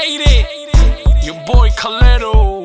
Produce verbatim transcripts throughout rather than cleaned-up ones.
hate it. Your boy Calero.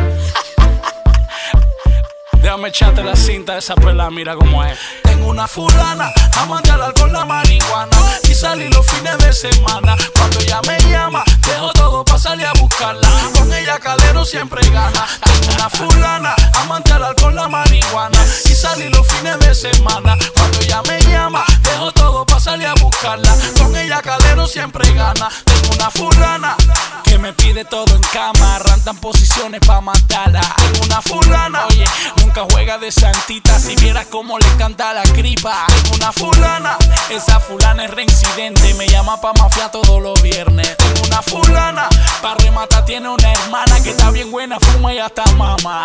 Déjame echarte la cinta de esa pela, mira cómo es. Tengo una fulana, amante al alcohol, la marihuana, y salir los fines de semana. Cuando ella me llama, dejo todo para salir a buscarla. Con ella Calero siempre gana. Tengo una fulana, amante al alcohol, la marihuana, y salir los fines de semana. Cuando ella me llama, dejo todo para salir a buscarla. Con ella Calero siempre gana. Tengo una fulana que me pide todo en cama, arrancan posiciones pa' matarla. Tengo una fulana, oye, nunca juega de santita, si vieras cómo le canta la gripa. Tengo una fulana, esa fulana es reincidente, me llama pa' mafia todos los viernes. Tengo una fulana, pa' rematar tiene una hermana que está bien buena, fuma y hasta mama.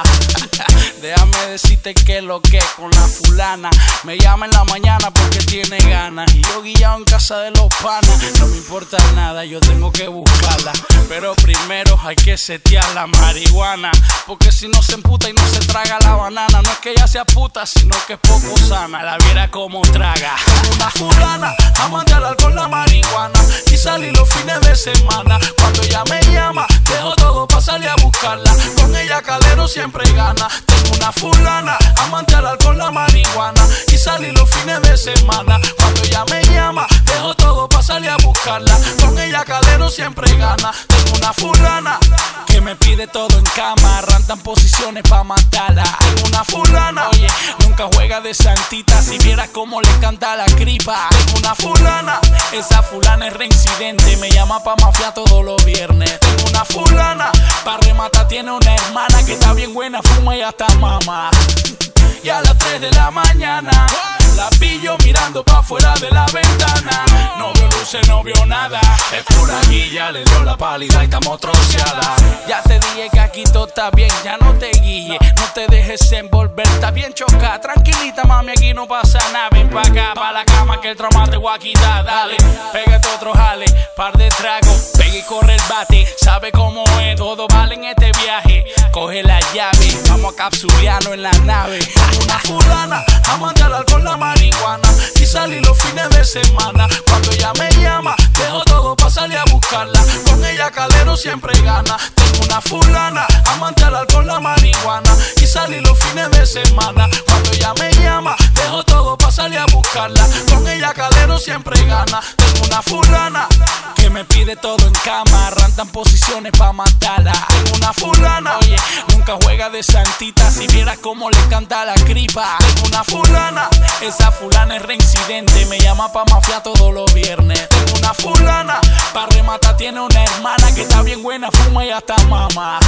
Déjame decirte que lo que con la fulana me llama en la mañana porque tiene ganas, y yo guillado en casa de los panas. No me importa nada, yo tengo que buscarla, pero primero hay que setear la marihuana, porque si no se emputa y no se traga la banana. No es que ella sea puta, sino que es poco sana, la viera como traga. Tengo una fulana, amante al alcohol, la marihuana, y salir los fines de semana. Cuando ella me llama, dejo todo para salir a buscarla. Con ella Calero siempre gana. Tengo una fulana, amante al alcohol, la marihuana, y salir los fines de semana. Cuando ella me llama, dejo todo para salir a buscarla. Con ella Calero siempre gana. Tengo una fulana que me pide todo en cama, arrancan posiciones pa' matarla. Tengo una fulana, oye, nunca juega de santita, si vieras cómo le canta la gripa. Tengo una fulana, esa fulana es reincidente, me llama pa' mafia todos los viernes. Tengo una fulana, pa' rematar tiene una hermana que está bien buena, fuma y hasta mama. Y a las tres de la mañana la pillo mirando pa' fuera de la ventana. No vio luces, no vio nada, es pura guilla, le dio la pálida y estamos troceadas. Ya te dije que aquí todo está bien, ya no te guíes, no te dejes envolver, está bien chocada. Tranquilita mami, aquí no pasa nada, ven pa' acá, pa' la cama que el trauma te voy a quitar. Dale, pégate otro jale, par de tragos, pega y corre el bate, sabe cómo es, todo vale en este viaje. Coge la llave, vamos a capsulearnos en la nave. Una fulana, amante al alcohol, la marihuana, y salir los fines de semana. Cuando ella me llama, dejo todo para salir a buscarla. Con ella Calero siempre gana. Tengo una fulana, amante al alcohol, la marihuana, y salir los fines de semana. Cuando ella me llama, dejo todo para salir a buscarla. Con ella Calero siempre gana. Tengo una fulana que me pide todo en cama, arrancan posiciones pa' matarla. Tengo una fulana, oye, nunca juega de santita, si vieras cómo le canta la gripa. Tengo una fulana, esa fulana es reincidente, me llama pa' mafia todos los viernes. Tengo una fulana, pa' rematar tiene una hermana que está bien buena, fuma y hasta mama.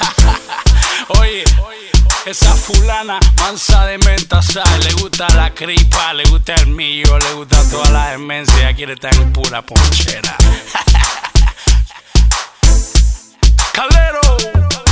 Oye, esa fulana mansa de menta, ¿sabes? Le gusta la cripa, le gusta el millo, le gusta toda la demencia, quiere estar en pura ponchera. Calero.